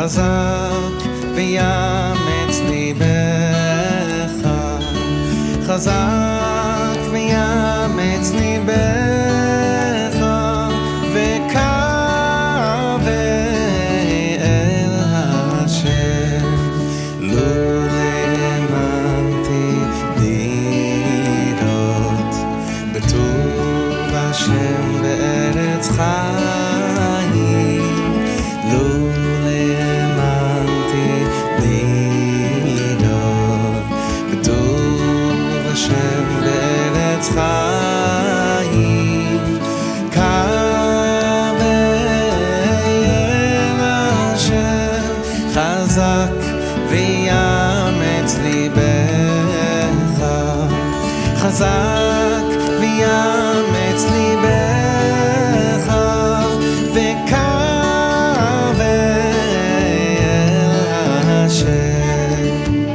חזק ויאמץ ליבך, חזק ויאמץ ליבך, וקווה אל השם. לו האמנתי לראות בטוב השם בארץ חיים, לו האמנתי לראות בטוב השם בארץ חיים, קווה אל השם, חזק ויאמץ ליבך, חזק ויאמץ ליבך, וקווה אל השם.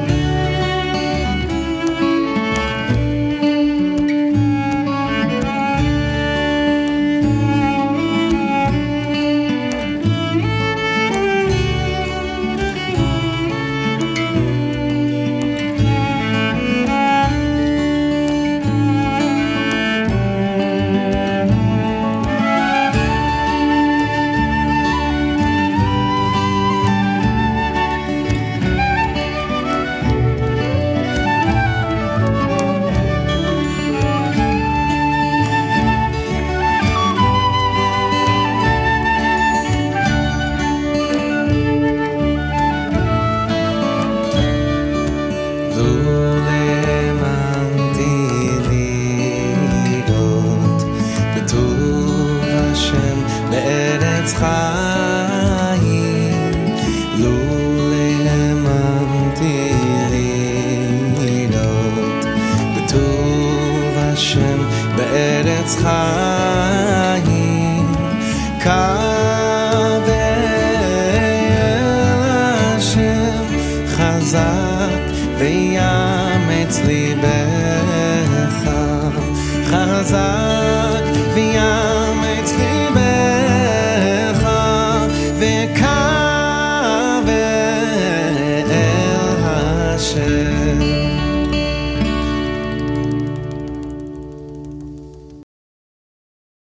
בארץ חיים, לו האמנתי לראות בטוב השם בארץ חיים,